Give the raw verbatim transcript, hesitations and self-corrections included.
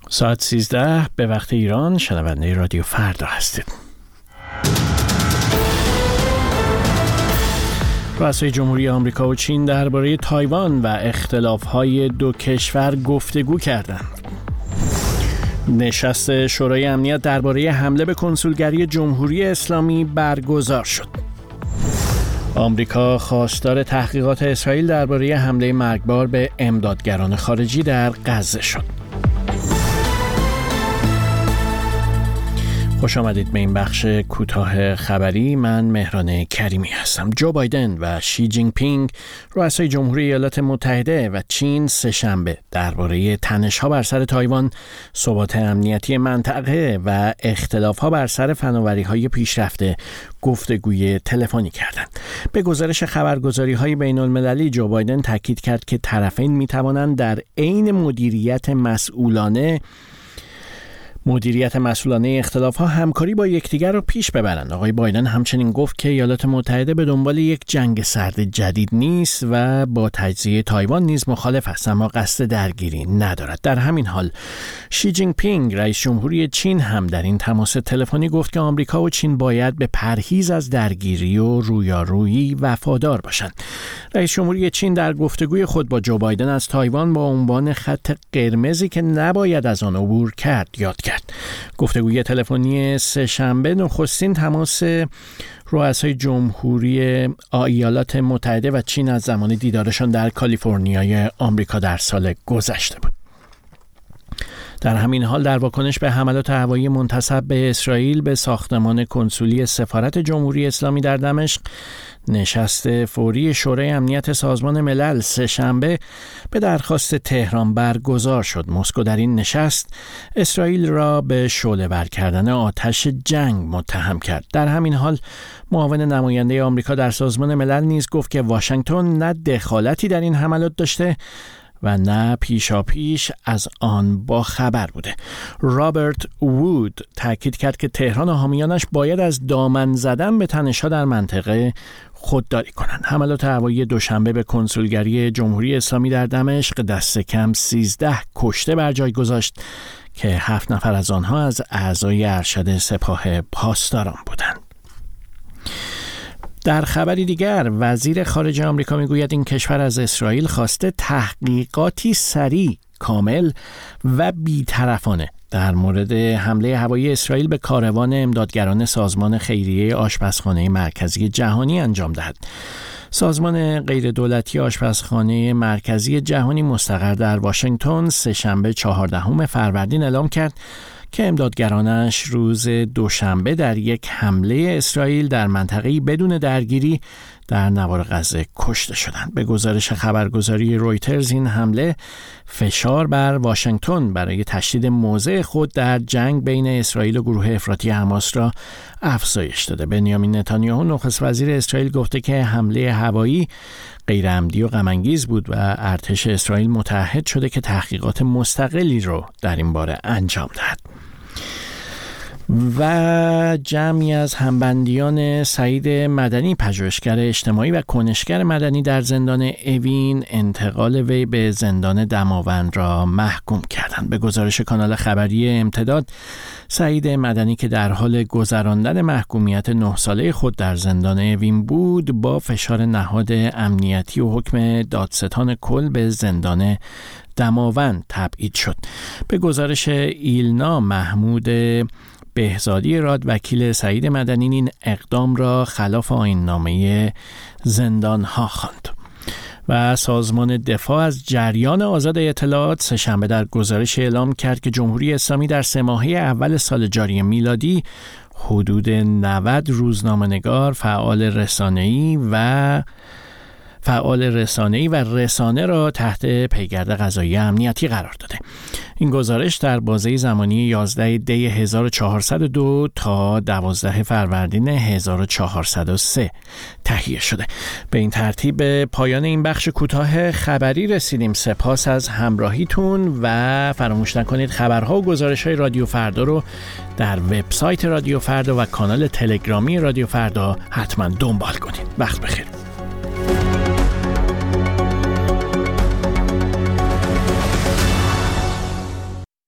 ساعت سیزده به وقت ایران، شنونده رادیو فردا هستید. رؤسای جمهوری آمریکا و چین درباره تایوان و اختلاف‌های دو کشور گفتگو کردند. نشست شورای امنیت درباره حمله به کنسولگری جمهوری اسلامی برگزار شد. آمریکا خواستار تحقیقات اسرائیل درباره حمله مرگبار به امدادگران خارجی در غزه شد. خوش آمدید به این بخش کوتاه خبری. من مهران کریمی هستم. جو بایدن و شی جین پینگ، رؤسای جمهوری ایالات متحده و چین، سه‌شنبه درباره تنش‌ها بر سر تایوان، ثبات امنیتی منطقه و اختلاف‌ها بر سر فناوری‌های پیشرفته گفتگوی تلفنی کردند. به گزارش خبرگزاری‌های بین‌المللی، جو بایدن تاکید کرد که طرفین می‌توانند در عین مدیریت مسئولانه مدیریت مسئولانه اختلاف‌ها همکاری با یکدیگر را پیش ببرند. آقای بایدن همچنین گفت که ایالات متحده به دنبال یک جنگ سرد جدید نیست و با تجزیه تایوان نیز مخالف است، اما قصد درگیری ندارد. در همین حال شی جین پینگ، رئیس جمهوری چین، هم در این تماس تلفنی گفت که آمریکا و چین باید به پرهیز از درگیری و رویارویی وفادار باشند. رئیس جمهوری چین در گفتگوی خود با جو بایدن از تایوان با عنوان خط قرمزی که نباید از آن عبور کرد یاد کرد. گفتگوی تلفنی سه‌شنبه نخستین تماس رؤسای جمهوری ایالات متحده و چین از زمان دیدارشان در کالیفرنیای آمریکا در سال گذشته بود. در همین حال در واکنش به حملات هوایی منتسب به اسرائیل به ساختمان کنسولی سفارت جمهوری اسلامی در دمشق، نشست فوری شورای امنیت سازمان ملل سه‌شنبه به درخواست تهران برگزار شد. مسکو در این نشست اسرائیل را به شعله‌ور کردن آتش جنگ متهم کرد. در همین حال معاون نماینده آمریکا در سازمان ملل نیز گفت که واشنگتن نه دخالتی در این حملات داشته و نه پیشاپیش از آن با خبر بوده. رابرت وود تاکید کرد که تهران و حامیانش باید از دامن زدن به تنش‌ها در منطقه خودداری کنند. حملات هوایی دوشنبه به کنسولگری جمهوری اسلامی در دمشق دست کم سیزده کشته بر جای گذاشت که هفت نفر از آنها از اعضای ارشد سپاه پاسداران بودند. در خبری دیگر، وزیر خارجه آمریکا میگوید این کشور از اسرائیل خواسته تحقیقاتی سریع، کامل و بی‌طرفانه در مورد حمله هوایی اسرائیل به کاروان امدادگران سازمان خیریه آشپزخانه مرکزی جهانی انجام دهد. سازمان غیردولتی آشپزخانه مرکزی جهانی مستقر در واشنگتن سه‌شنبه چهاردهم فروردین اعلام کرد که امدادگرانش روز دوشنبه در یک حمله اسرائیل در منطقه‌ای بدون درگیری در نوار غزه کشته شدند. به گزارش خبرگزاری رویترز، این حمله فشار بر واشنگتن برای تشدید موضع خود در جنگ بین اسرائیل و گروه افراطی حماس را افزایش داده. بنیامین نتانیاهو، نخست وزیر اسرائیل، گفته که حمله هوایی غیرعمدی و غم‌انگیز بود و ارتش اسرائیل متعهد شده که تحقیقات مستقلی رو در این باره انجام دهد. و جمعی از همبندیان سعید مدنی، پژوهشگر اجتماعی و کنشگر مدنی در زندان اوین، انتقال وی به زندان دماوند را محکوم کردند. به گزارش کانال خبری امتداد، سعید مدنی که در حال گذراندن محکومیت نه ساله خود در زندان اوین بود، با فشار نهاد امنیتی و حکم دادستان کل به زندان دماوند تبعید شد. به گزارش ایلنا، محمود بهزادی راد، وکیل سعید مدنی، این اقدام را خلاف آیین‌نامه زندان‌ها خواند. و سازمان دفاع از جریان آزاد اطلاعات سه‌شنبه در گزارش اعلام کرد که جمهوری اسلامی در سه ماهه اول سال جاری میلادی حدود نود روزنامه‌نگار، فعال رسانه‌ای و فعال رسانه‌ای و رسانه را تحت پیگرد قضایی امنیتی قرار داده. این گزارش در بازه زمانی یازده دی هزار و چهارصد و دو تا دوازده فروردین هزار و چهارصد و سه تهیه شده. به این ترتیب پایان این بخش کوتاه خبری رسیدیم. سپاس از همراهیتون و فراموش نکنید خبرها و گزارش‌های رادیو فردا رو در وبسایت رادیو فردا و کانال تلگرامی رادیو فردا حتما دنبال کنید. وقت بخیر.